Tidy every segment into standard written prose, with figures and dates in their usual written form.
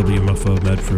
WMFO Medford.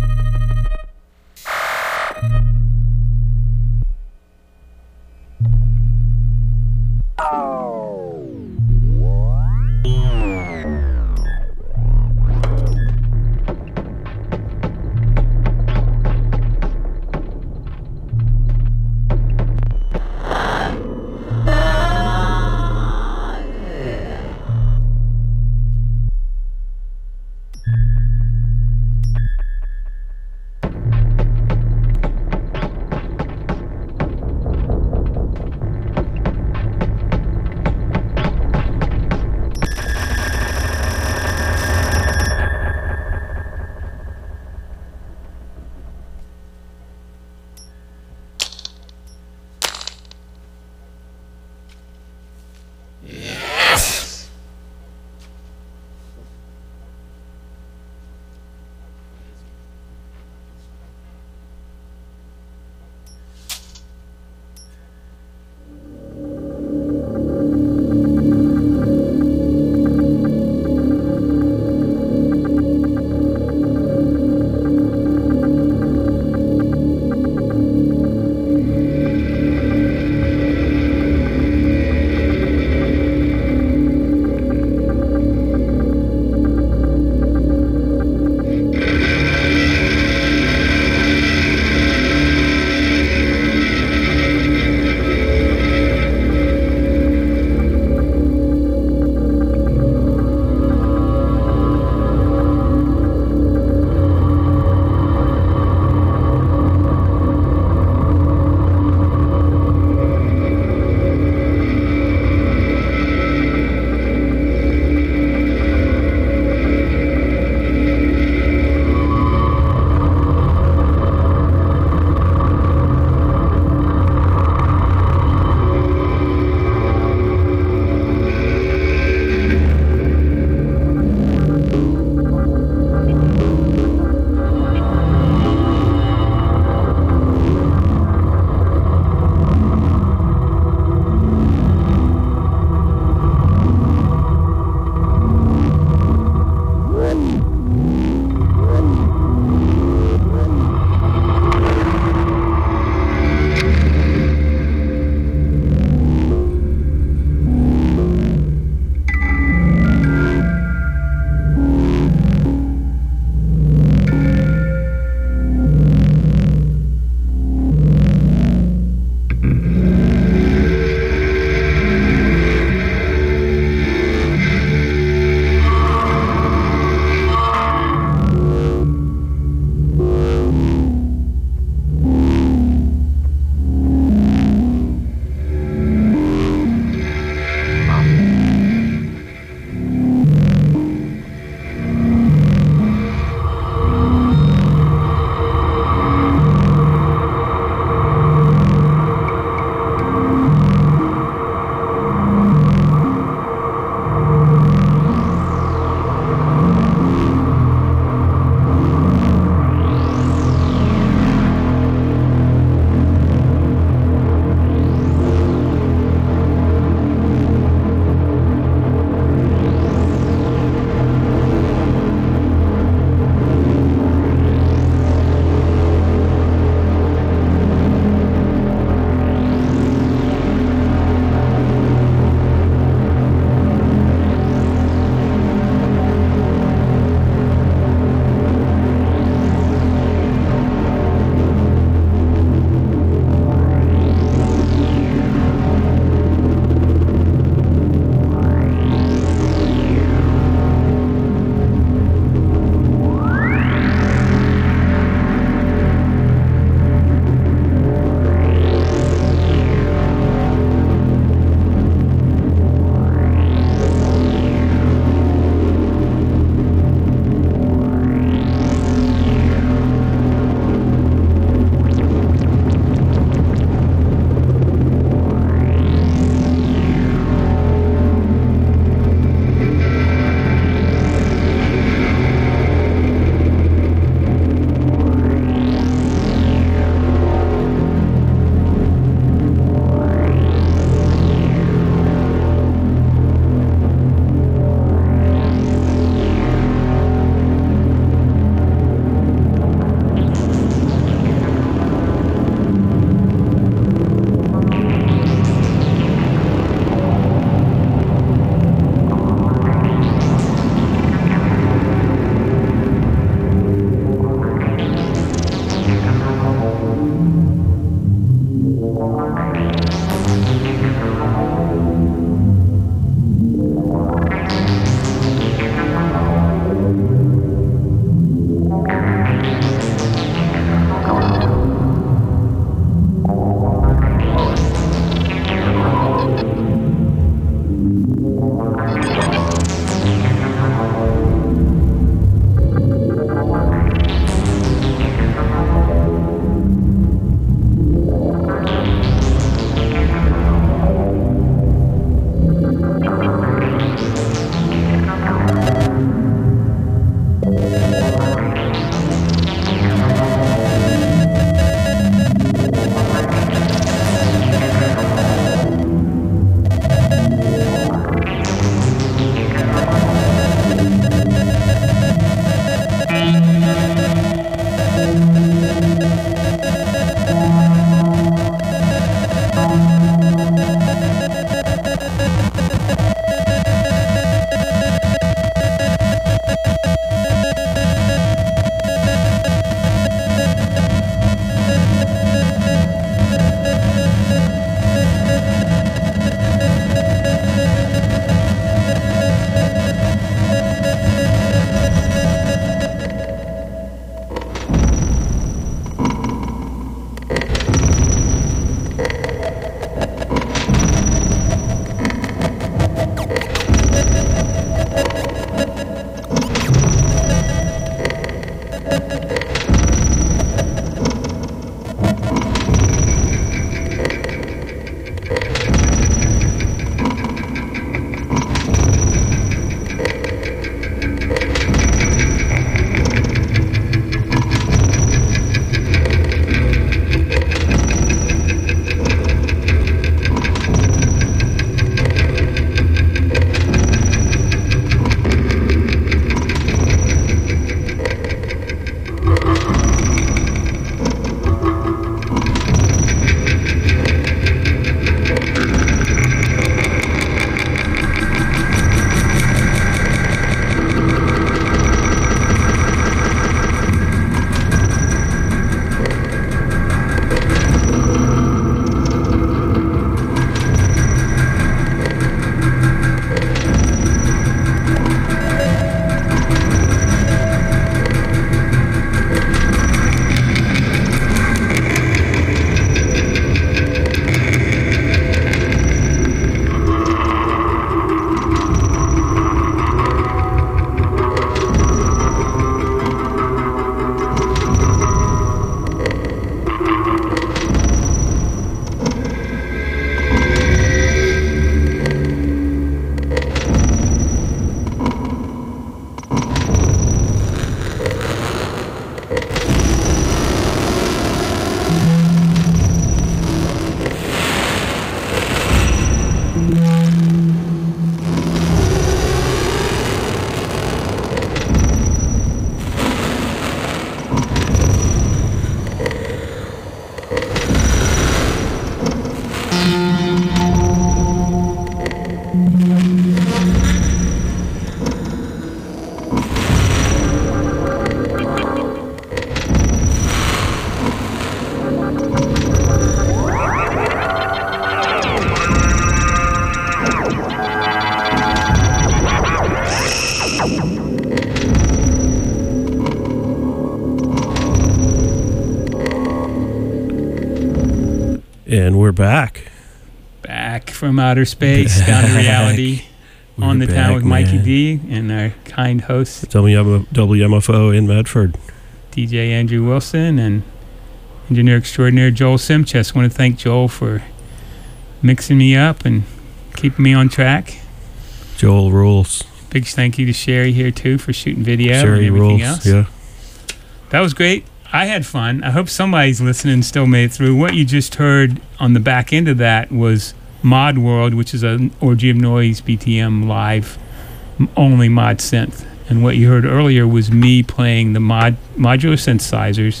And we're back. Back from outer space, down to reality. On the town with Mikey D and our kind host, WMFO in Medford, DJ Andrew Wilson, and engineer extraordinaire Joel Simchess. I want to thank Joel for mixing me up and keeping me on track. Joel rules. Big thank you to Sherry here, too, for shooting video Sherry and everything rules, else. Yeah. That was great. I had fun. I hope somebody's listening and still made it through. What you just heard on the back end of that was Mod World, which is an Orgy of Noise BTM live only mod synth. And what you heard earlier was me playing the modular synthesizers,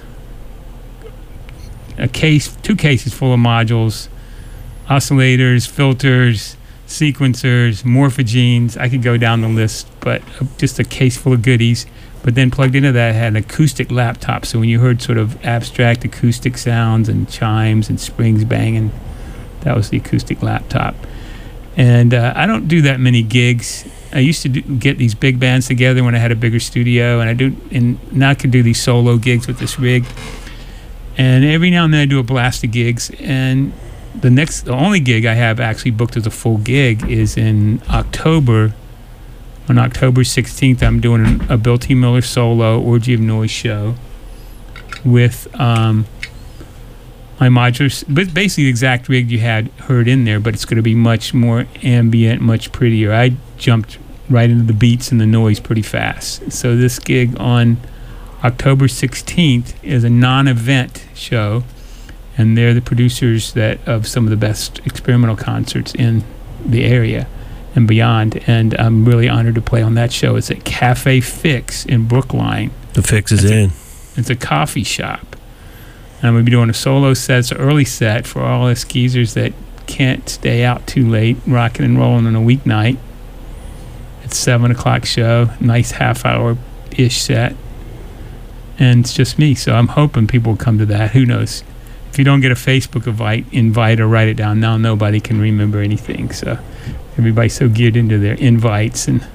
two cases full of modules, oscillators, filters, sequencers, morphogenes. I could go down the list, but just a case full of goodies. But then plugged into that, I had an acoustic laptop. So when you heard sort of abstract acoustic sounds and chimes and springs banging, that was the acoustic laptop. And I don't do that many gigs. I used to get these big bands together when I had a bigger studio, and now I can do these solo gigs with this rig. And every now and then I do a blast of gigs. And the only gig I have actually booked as a full gig is in October. On October 16th, I'm doing a Bill T. Miller solo Orgy of Noise show with my modular, but basically the exact rig you had heard in there, but it's going to be much more ambient, much prettier. I jumped right into the beats and the noise pretty fast. So this gig on October 16th is a non-event show, and they're the producers of some of the best experimental concerts in the area and beyond, and I'm really honored to play on that show. It's at Cafe Fix in Brookline. The Fix is in. It's a coffee shop. And I'm going to be doing a solo set. It's an early set for all the skeezers that can't stay out too late, rocking and rolling on a weeknight. It's 7 o'clock show, nice half-hour-ish set. And it's just me, so I'm hoping people will come to that. Who knows? If you don't get a Facebook invite or write it down now, nobody can remember anything, so everybody's so geared into their invites. And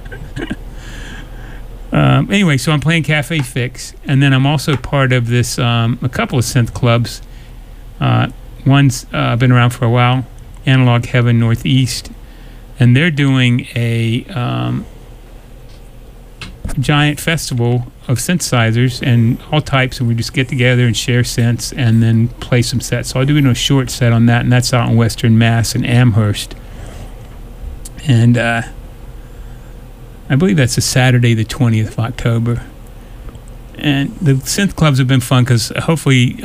anyway, so I'm playing Cafe Fix, and then I'm also part of this a couple of synth clubs. One's been around for a while, Analog Heaven Northeast, and they're doing a giant festival of synthesizers and all types, and we just get together and share synths and then play some sets. So I'll do a short set on that, and that's out in Western Mass in Amherst. And I believe that's a Saturday, the 20th of October. And the synth clubs have been fun because hopefully,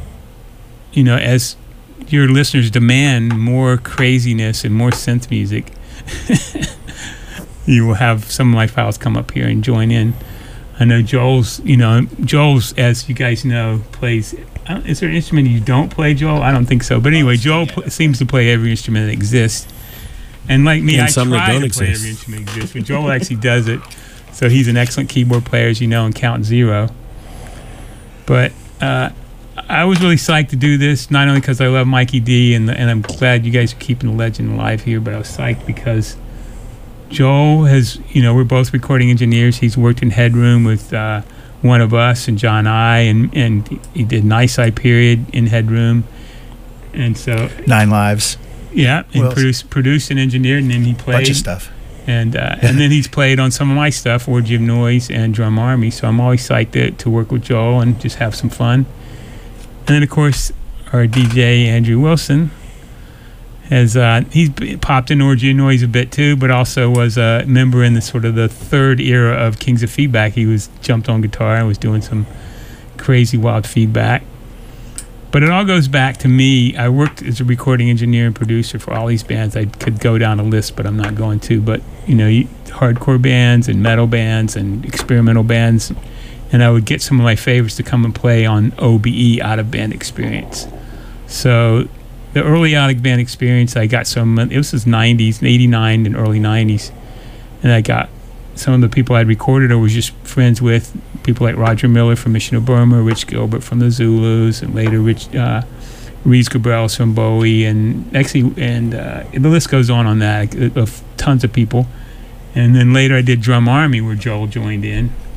as your listeners demand more craziness and more synth music, you will have some of my files come up here and join in. I know Joel's, as you guys know, plays. Is there an instrument you don't play, Joel? I don't think so. But anyway, Joel seems to play every instrument that exists. And like me, I try to play every instrument that exists, but Joel actually does it. So he's an excellent keyboard player, as you know, and Count Zero. But I was really psyched to do this, not only because I love Mikey D, and I'm glad you guys are keeping the legend alive here, but I was psyched because Joel has, we're both recording engineers. He's worked in Headroom with One of Us and John I, and he did Nice Eye Period in Headroom. And so 9 Lives. Yeah, and produced and engineered, and then he played. Bunch of stuff. And then he's played on some of my stuff, Orgy of Noise and Drum Army. So I'm always psyched to work with Joel and just have some fun. And then, of course, our DJ, Andrew Wilson, he's popped in Orgy of Noise a bit too, but also was a member in the sort of the third era of Kings of Feedback. He jumped on guitar and was doing some crazy wild feedback. But it all goes back to me. I worked as a recording engineer and producer for all these bands. I could go down a list, but I'm not going to. But, hardcore bands and metal bands and experimental bands. And I would get some of my favorites to come and play on OBE, Out of Band Experience. So the early Out of Band Experience, I got some, it was 90s, 89 and early 90s. And I got some of the people I'd recorded or was just friends with, people like Roger Miller from Mission of Burma, Rich Gilbert from the Zulus, and later Reese Gabrels from Bowie, and the list goes on that, of tons of people. And then later I did Drum Army, where Joel joined in.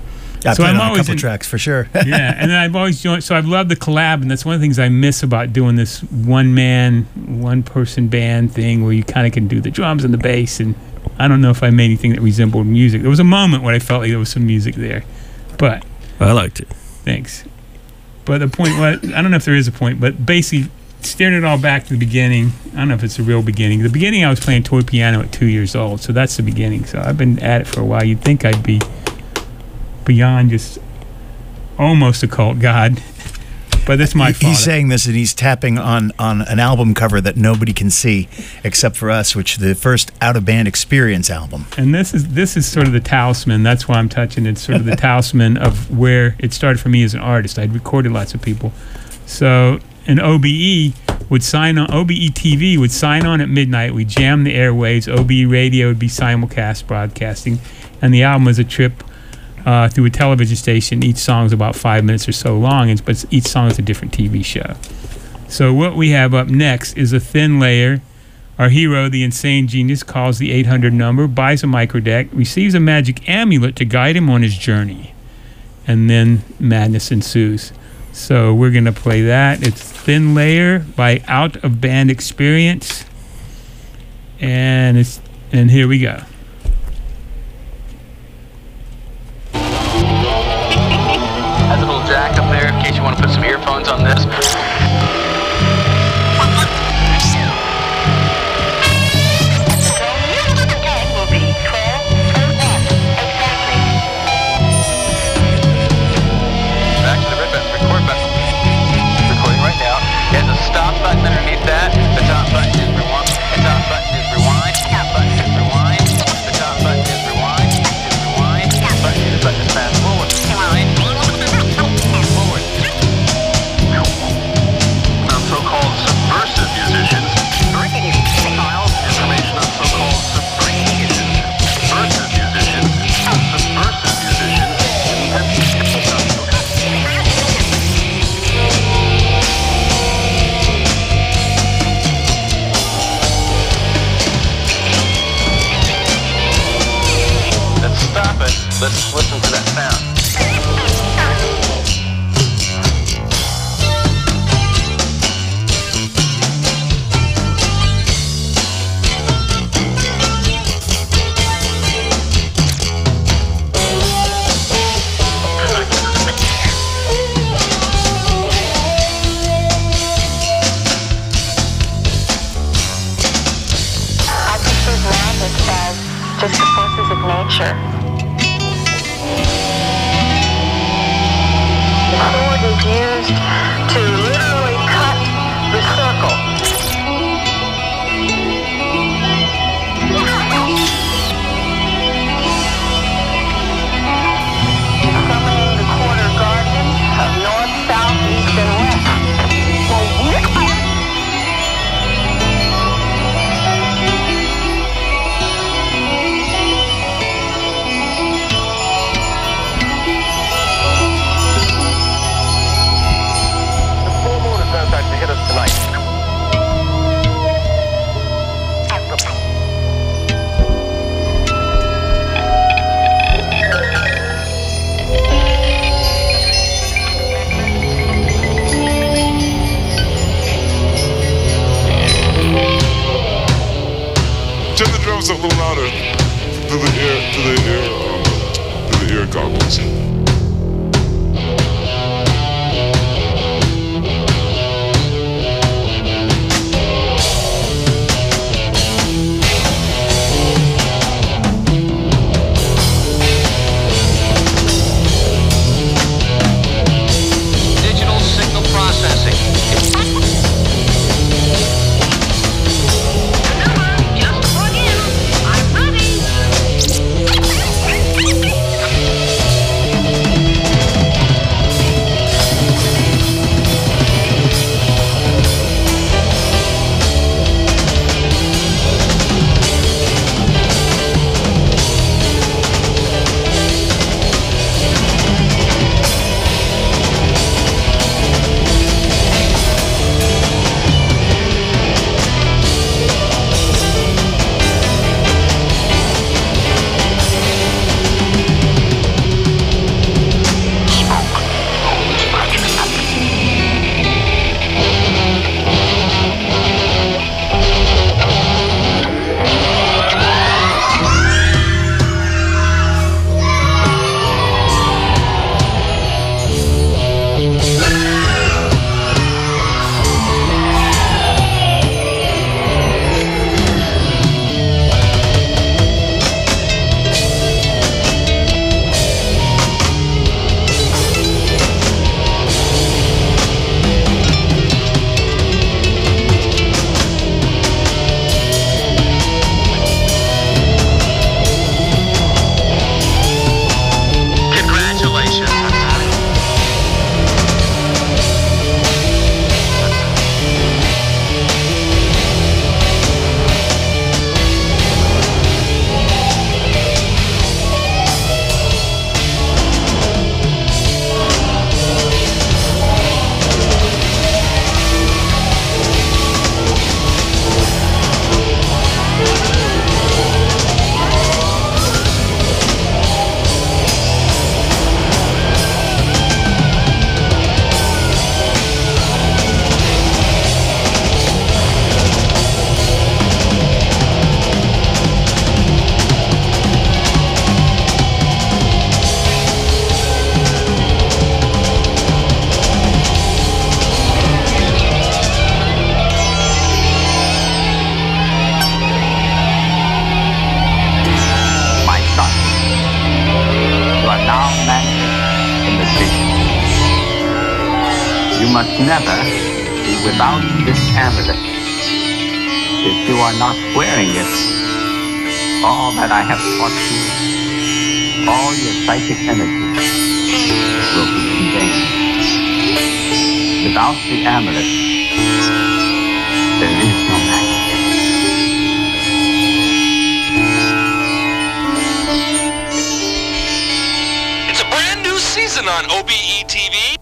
I So played I'm on a always couple in- tracks for sure. Yeah, and then I've always joined. So I've loved the collab, and that's one of the things I miss about doing this one person band thing where you kind of can do the drums and the bass. And I don't know if I made anything that resembled music. There was a moment when I felt like there was some music there, but I liked it. thanks. But the point was, I don't know if there is a point, but basically steering it all back to the beginning. I don't know if it's the real beginning. The beginning, I was playing toy piano at 2 years old, so that's the beginning. So I've been at it for a while. You'd think I'd be beyond just almost a cult god, but that's my fault. He's saying this and he's tapping on an album cover that nobody can see except for us, which the first Out of Band Experience album. And this is sort of the talisman. That's why I'm touching. It's sort of the talisman of where it started for me as an artist. I'd recorded lots of people. So an OBE would sign on. OBE TV would sign on at midnight. We jam the airwaves. OBE radio would be simulcast broadcasting, and the album was a trip through a television station. Each song is about 5 minutes or so long, but each song is a different TV show. So what we have up next is A Thin Layer. Our hero, the insane genius, calls the 800 number, buys a microdeck, receives a magic amulet to guide him on his journey, and then madness ensues. So we're going to play that. It's Thin Layer by Out of Band Experience, and here we go. Has a little jack up there in case you want to put some earphones on this. Back to the record button. Recording right now. There's a stop button underneath that. The top button is rewind. The top button is rewind. Top button is rewind. The top button is rewind. Rewind. Button is fast forward. Forward. So-called subversive musicians bringing you files, information on so-called subversive musicians. Subversive musicians. Subversive musicians. Let's stop it. Let's listen to that sound. I perceive magic as just the forces of nature. The sword is used to literally cut the circle. Summoning the quarter guardians of north, south, east, and west. Full moon is not starting to hit us tonight. Turn the drums up a little louder through the ear goggles. Digital signal processing. Just plug in. I'm ready. never be without this amulet. If you are not wearing it, all that I have taught you, all your psychic energy, will be in vain. Without the amulet, there is no magic. It's a brand new season on OBE TV.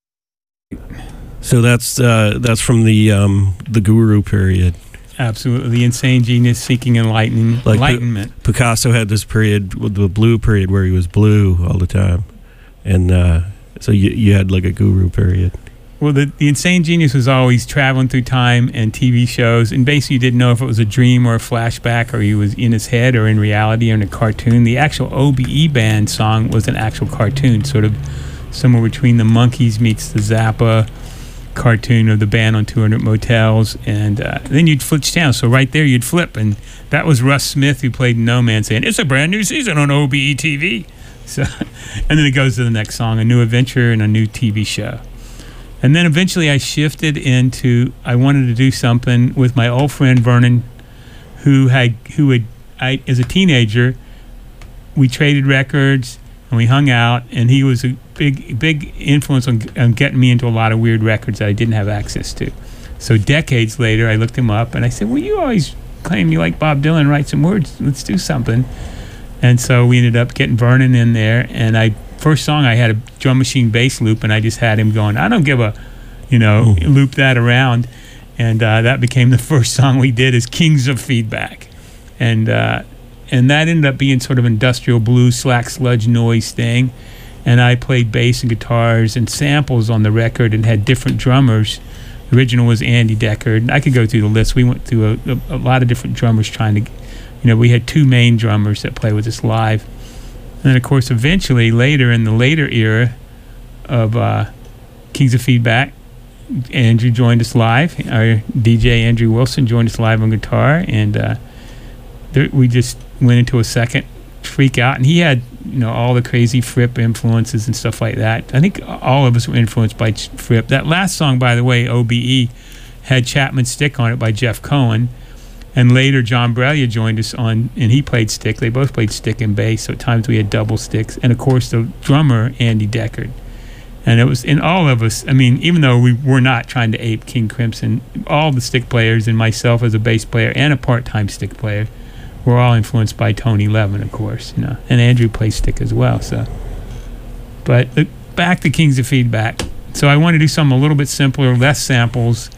So that's from the Guru period. Absolutely. The insane genius seeking enlightenment. Picasso had this period, the blue period, where he was blue all the time. And so you had like a Guru period. Well, the insane genius was always traveling through time and TV shows, and basically you didn't know if it was a dream or a flashback, or he was in his head or in reality or in a cartoon. The actual OBE band song was an actual cartoon, sort of somewhere between the Monkees meets the Zappa cartoon of the band on 200 Motels, and then you'd flip channels. So right there you'd flip, and that was Russ Smith, who played No Man, saying, "It's a brand new season on OBE TV." So, and then it goes to the next song, a new adventure and a new TV show. And then eventually I shifted into, I wanted to do something with my old friend Vernon, who had as a teenager, we traded records and we hung out, and he was a big influence on getting me into a lot of weird records that I didn't have access to. So decades later, I looked him up and I said, "Well, you always claim you like Bob Dylan, write some words, let's do something." And so we ended up getting Vernon in there, and first song I had a drum machine bass loop, and I just had him going, "I don't give a," loop that around, and that became the first song we did, is Kings of Feedback, and that ended up being sort of industrial blues, slack sludge noise thing, and I played bass and guitars and samples on the record and had different drummers. The original was Andy Deckard, and I could go through the list. We went through a lot of different drummers trying to, we had two main drummers that play with us live. And then, of course, eventually, in the later era of Kings of Feedback, Andrew joined us live. Our DJ, Andrew Wilson, joined us live on guitar. And we just went into a second freak out. And he had, all the crazy Fripp influences and stuff like that. I think all of us were influenced by Fripp. That last song, by the way, OBE, had Chapman's Stick on it by Jeff Cohen. And later, John Brelia joined us on, and he played stick. They both played stick and bass, so at times we had double sticks. And, of course, the drummer, Andy Deckard. And it was in all of us, even though we were not trying to ape King Crimson, all the stick players and myself as a bass player and a part-time stick player were all influenced by Tony Levin, of course, And Andrew plays stick as well, so. But back to Kings of Feedback. So I want to do something a little bit simpler, less samples,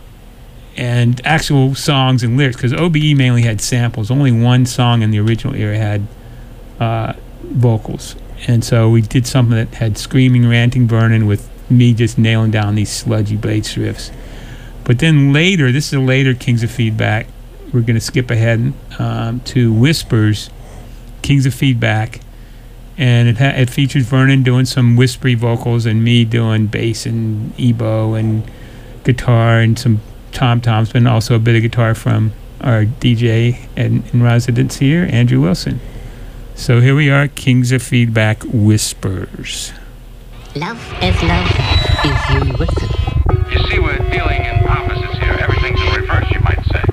and actual songs and lyrics, because OBE mainly had samples. Only one song in the original era had vocals, and so we did something that had screaming, ranting Vernon with me just nailing down these sludgy bass riffs. But then later, this is a later Kings of Feedback, we're going to skip ahead to Whispers, Kings of Feedback, and it features Vernon doing some whispery vocals and me doing bass and ebo and guitar and some tom-toms, but also a bit of guitar from our DJ in residence here, Andrew Wilson. So here we are, Kings of Feedback, Whispers. Love is love if you listen. You see, we're dealing in opposites here. Everything's in reverse, you might say.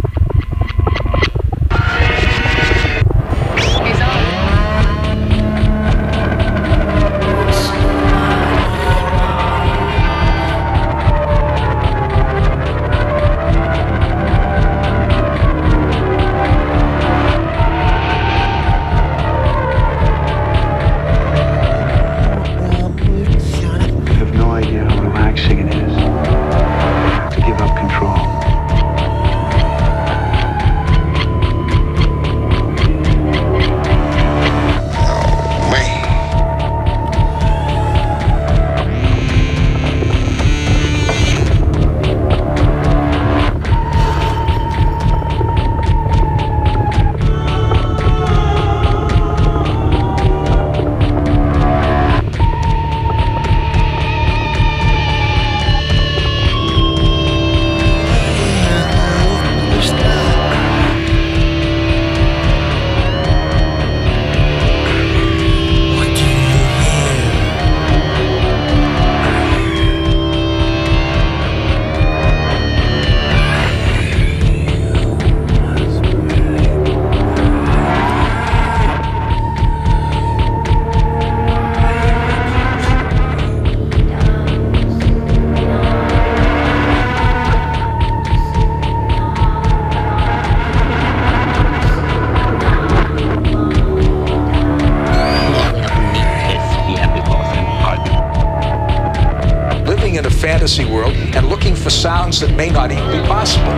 I have no idea how relaxing it is. world and looking for sounds that may not even be possible.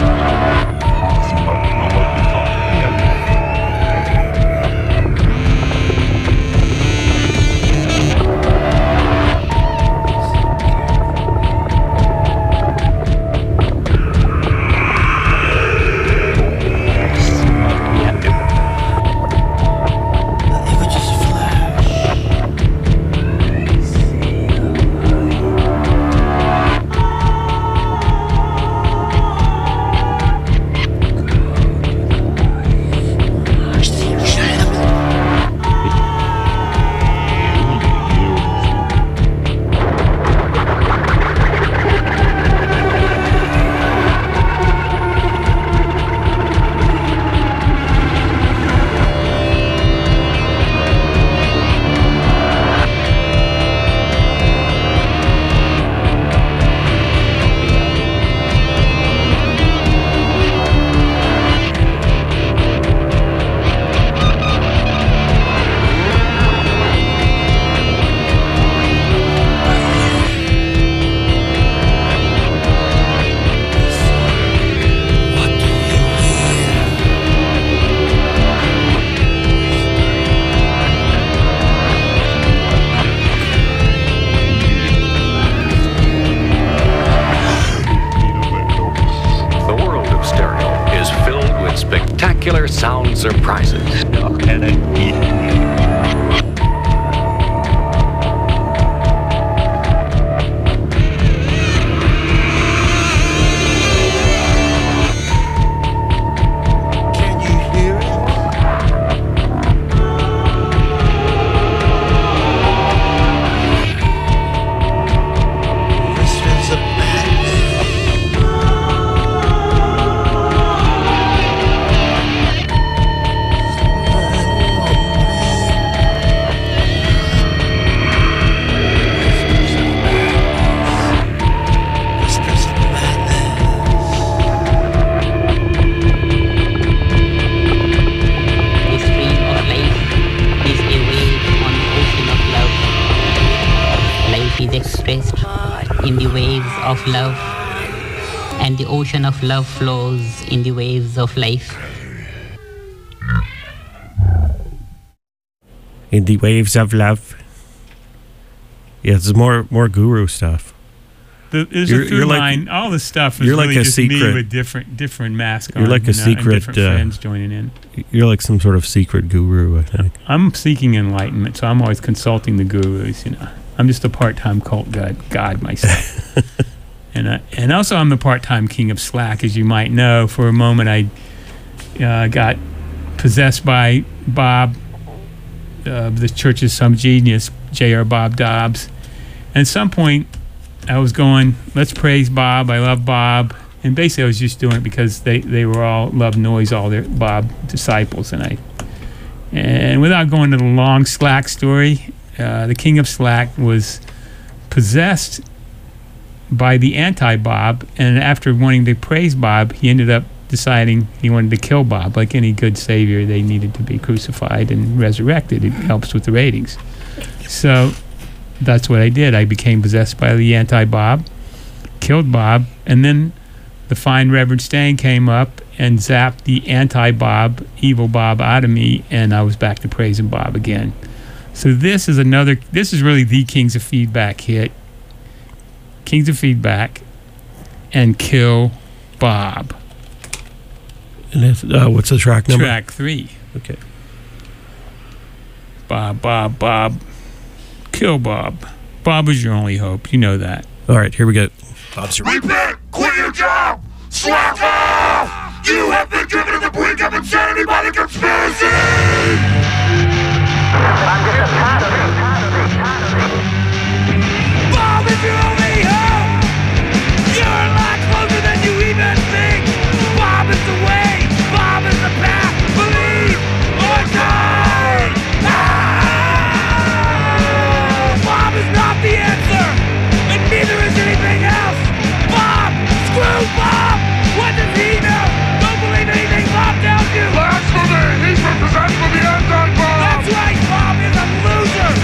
Spectacular sound surprises. In the waves of love, and the ocean of love flows in the waves of life. In the waves of love. Yeah, it's more guru stuff. There's a through line. All the stuff is you're really like a just secret, me with different masks on. You're like a secret. And different friends joining in. You're like some sort of secret guru, I think. I'm seeking enlightenment, so I'm always consulting the gurus. I'm just a part-time cult god myself. And also I'm the part-time king of slack, as you might know. For a moment, I got possessed by Bob, the church's some genius, J.R. Bob Dobbs. And at some point, I was going, let's praise Bob. I love Bob. And basically, I was just doing it because they were all love noise, all their Bob disciples. And without going to the long slack story, the king of slack was possessed by the anti-Bob, and after wanting to praise Bob, he ended up deciding he wanted to kill Bob. Like any good savior, they needed to be crucified and resurrected. It helps with the ratings. So that's what I did. I became possessed by the anti-Bob, killed Bob, and then the fine Reverend Stain came up and zapped the anti-Bob, evil Bob out of me, and I was back to praising Bob again. So this is really the Kings of Feedback hit. Kings of Feedback and Kill Bob. And that's, what's the track number? Track 3. Okay. Bob. Kill Bob. Bob is your only hope. You know that. All right, here we go. Bob's your Repent! Quit your job! Slack off! You have been driven to the brink of insanity by the conspiracy! Bob is your only hope! You're a lot closer than you even think! Bob is the way! Bob is the path! Believe or die! Bob is not the answer! And neither is anything else! Bob! Screw Bob! What does he know? Don't believe anything Bob tells you! Blasphemy! He's been possessed with the anti-Bob! That's right! Bob is a loser!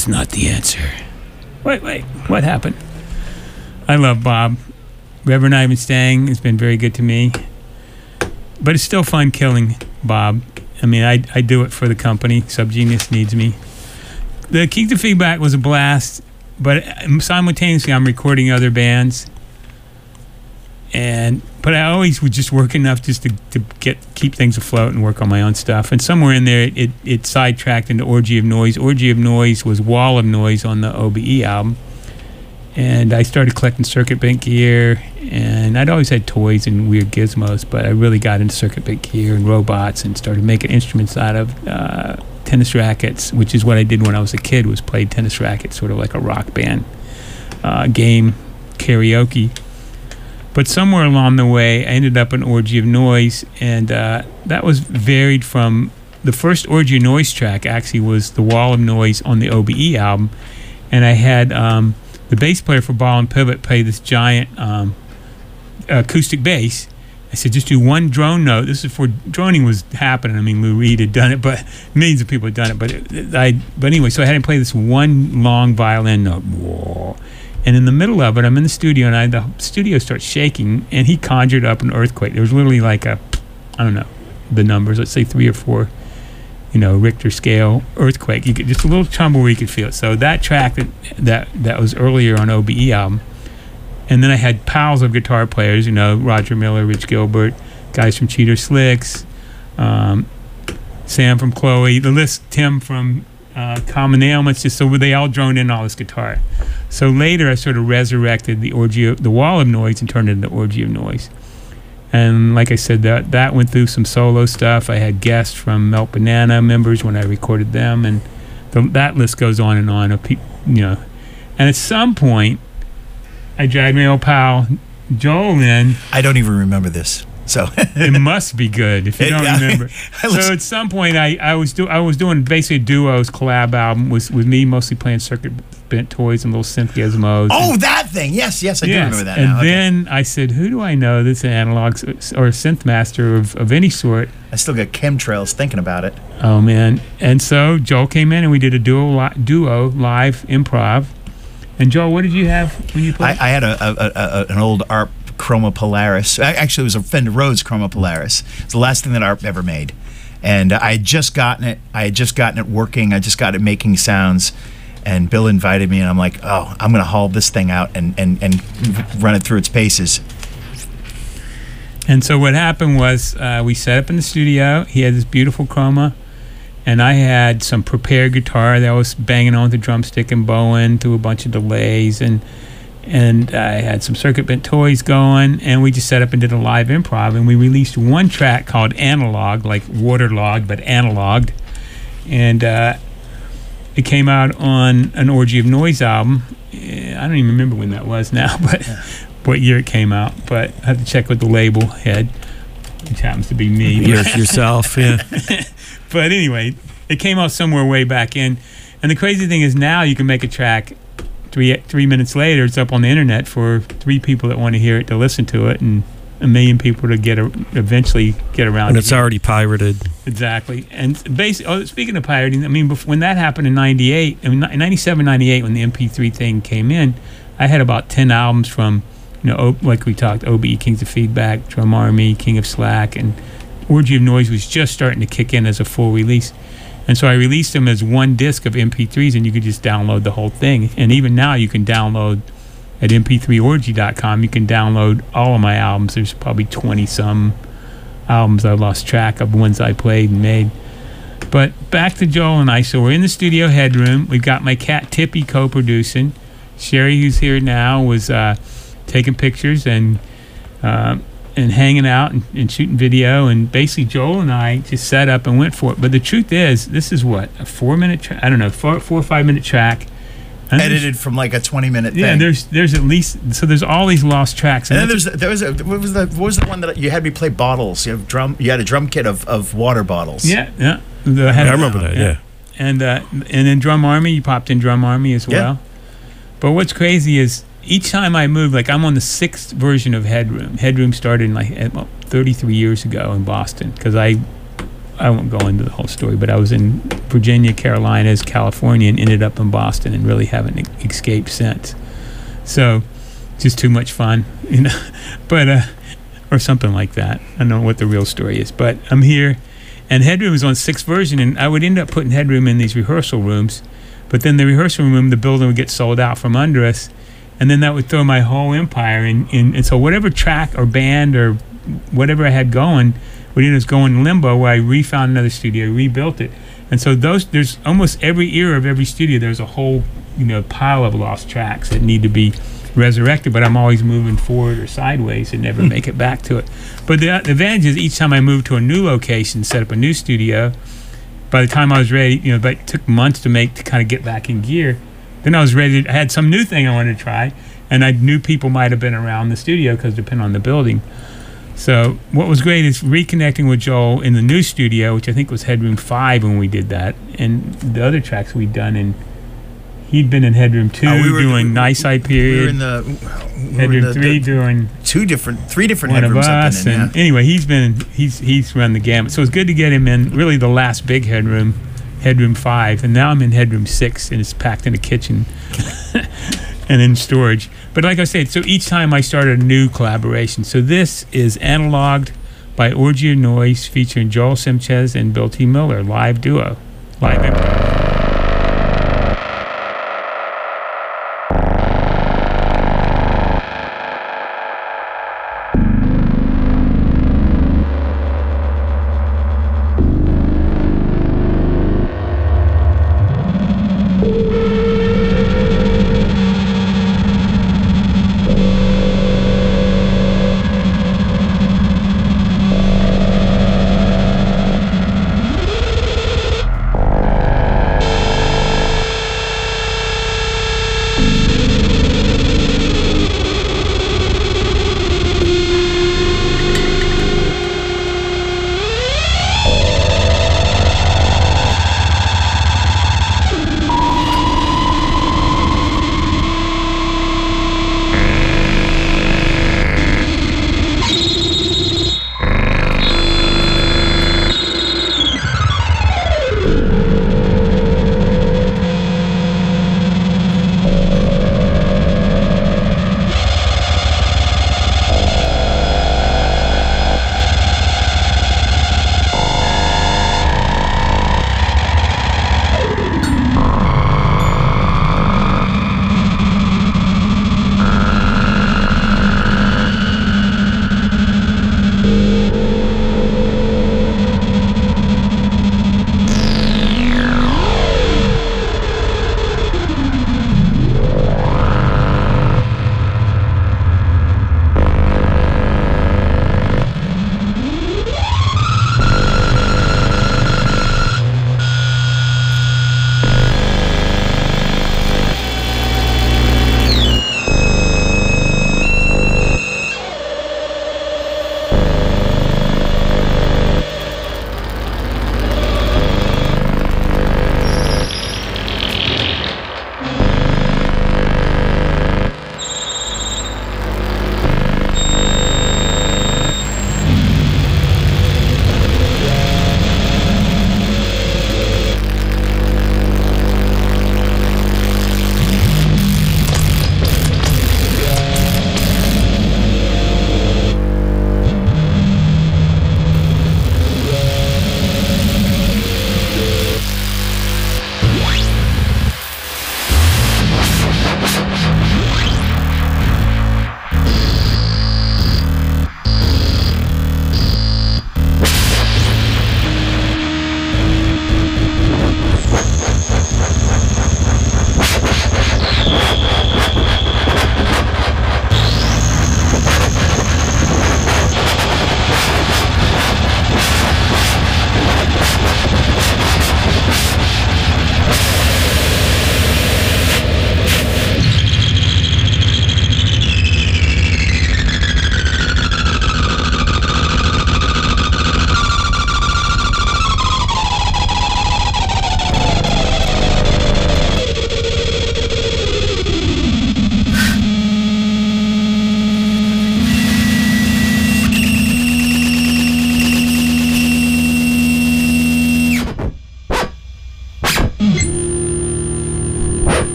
is not the answer. Wait, what happened? I love Bob. Reverend Ivan Stang has been very good to me. But it's still fun killing Bob. I mean, I do it for the company. Subgenius needs me. The Kings of Feedback was a blast, but simultaneously I'm recording other bands. But I always would just work enough just to keep things afloat and work on my own stuff. And somewhere in there, it sidetracked into Orgy of Noise. Orgy of Noise was Wall of Noise on the OBE album. And I started collecting circuit bent gear, and I'd always had toys and weird gizmos, but I really got into circuit bent gear and robots and started making instruments out of tennis rackets, which is what I did when I was a kid, was played tennis rackets, sort of like a rock band game, karaoke. But somewhere along the way, I ended up in Orgy of Noise, and that was varied from the first Orgy of Noise track actually was The Wall of Noise on the OBE album, and I had the bass player for Ball and Pivot play this giant acoustic bass. I said, just do one drone note. This is before droning was happening. I mean, Lou Reed had done it, but millions of people had done it. But anyway, so I had him play this one long violin note. Whoa. And in the middle of it, I'm in the studio, and the studio starts shaking, and he conjured up an earthquake. There was literally like I don't know the numbers, let's say 3 or 4, Richter scale earthquake. You could just a little tremble where you could feel it. So that track that was earlier on OBE album, and then I had pals of guitar players, Roger Miller, Rich Gilbert, guys from Cheater Slicks, Sam from Chloe, the list, Tim from Common Ailments, just so they all droned in all this guitar. So later I sort of resurrected the Wall of Noise and turned it into Orgy of Noise. And like I said, that went through some solo stuff. I had guests from Melt Banana members when I recorded them, and that list goes on and on of people, And at some point, I dragged my old pal Joel in. I don't even remember this, so it must be good if you don't remember. So at some point, I was doing basically a duos collab album with me mostly playing circuit bent toys and little synth gizmos. Oh, that thing! Yes, I do remember that. And now. then I said, "Who do I know that's an analog or a synth master of any sort?" I still got chemtrails thinking about it. Oh man! And so Joel came in and we did a duo live improv. And Joel, what did you have when you played? I had an old ARP Chroma Polaris. Actually, it was a Fender Rhodes Chroma Polaris. It's the last thing that ARP ever made, and I had just gotten it working. I just got it making sounds. And Bill invited me, and I'm like, oh, I'm going to haul this thing out and run it through its paces. And so what happened was we set up in the studio. He had this beautiful chroma, and I had some prepared guitar that I was banging on with the drumstick and bowing through a bunch of delays, and I had some circuit bent toys going, and we just set up and did a live improv, and we released one track called Analog, like waterlogged, but analogued, and it came out on an Orgy of Noise album. I don't even remember when that was now, but what year it came out. But I have to check with the label head, which happens to be me. Yourself, yeah. But anyway, it came out somewhere way back in. And the crazy thing is now you can make a track 3 minutes later. It's up on the internet for 3 people that want to hear it to listen to it, and 1 million people to eventually get around. And it's already pirated. Exactly. And basically, speaking of pirating, I mean, when that happened in '98, I mean, in '97, '98, when the MP3 thing came in, I had about 10 albums from, like we talked, OBE, Kings of Feedback, Drum Army, King of Slack, and Orgy of Noise was just starting to kick in as a full release. And so I released them as one disc of MP3s, and you could just download the whole thing. And even now, you can download at mp3orgy.com. You can download all of my albums. There's probably 20-some albums I lost track of, ones I played and made. But back to Joel and I. So we're in the studio headroom. We've got my cat Tippy co-producing. Sherry, who's here now, was taking pictures and hanging out and shooting video. And basically, Joel and I just set up and went for it. But the truth is, this is what, a 4-minute track? I don't know, 4 or 5-minute track. Edited from like a 20-minute thing. Yeah, there's at least, so there's all these lost tracks. And then what was the one that you had me play bottles? You had a drum kit of water bottles. Yeah. I remember that. Yeah. And then Drum Army, you popped in Drum Army as well. Yeah. But what's crazy is each time I move, like I'm on the 6th version of Headroom. Headroom started 33 years ago in Boston because I I won't go into the whole story, but I was in Virginia, Carolinas, California, and ended up in Boston, and really haven't escaped since. So, just too much fun, you know. But or something like that. I don't know what the real story is, but I'm here, and Headroom is on 6th version, and I would end up putting Headroom in these rehearsal rooms, but then the rehearsal room, the building would get sold out from under us, and then that would throw my whole empire in. And so whatever track or band or whatever I had going, would end up going in limbo, where I refound another studio, rebuilt it. And so there's almost every era of every studio, there's a whole, you know, pile of lost tracks that need to be resurrected, but I'm always moving forward or sideways and never make it back to it. But the advantage is each time I moved to a new location, set up a new studio, by the time I was ready, you know, but it took months to kind of get back in gear. Then I was ready. I had some new thing I wanted to try, and I knew people might have been around the studio because depending on the building. So what was great is reconnecting with Joel in the new studio, which I think was Headroom 5 when we did that, and the other tracks we'd done, and he'd been in Headroom 2 doing Nice Eye Period. We were in Headroom 3 doing three different One of Headrooms I've Us. been in, And anyway, he's run the gamut. So it's good to get him in really the last big Headroom, Headroom 5, and now I'm in Headroom 6, and it's packed in a kitchen and in storage. But like I said, so each time I started a new collaboration. So this is Analogued by Orgy of Noise, featuring Joel Simchez and Bill T. Miller, live duo, live improv.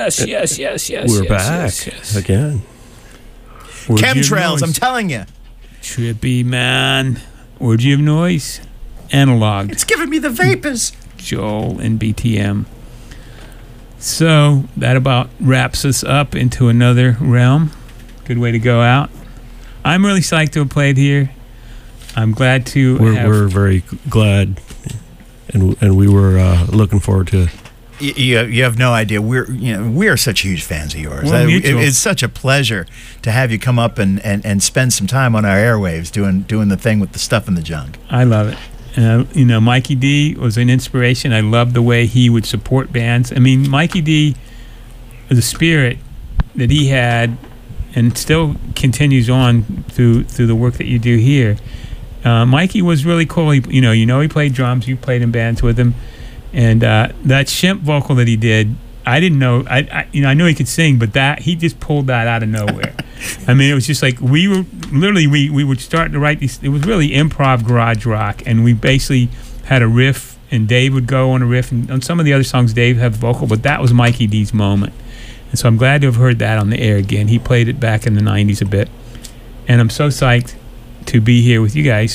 Yes. We're back again. Chemtrails, I'm telling you. Trippy, man. Orgy of Noise. Analog. It's giving me the vapors. Joel and BTM. So that about wraps us up into another realm. Good way to go out. I'm really psyched to have played here. I'm glad to. We're very glad, and we were looking forward to. You have no idea. We are such huge fans of yours. It's such a pleasure to have you come up and spend some time on our airwaves doing the thing with the stuff in the junk. I love it. Mikey D was an inspiration. I love the way he would support bands. I mean, Mikey D, the spirit that he had, and still continues on through the work that you do here. Mikey was really cool. He played drums. You played in bands with him, and that Shemp vocal that he did, I didn't know. I knew he could sing, but that he just pulled that out of nowhere. I mean, it was just like we would start to write these. It was really improv garage rock, and we basically had a riff, and Dave would go on a riff, and on some of the other songs Dave had vocal, but that was Mikey D's moment. And so I'm glad to have heard that on the air again. He played it back in the 90s a bit, and I'm so psyched to be here with you guys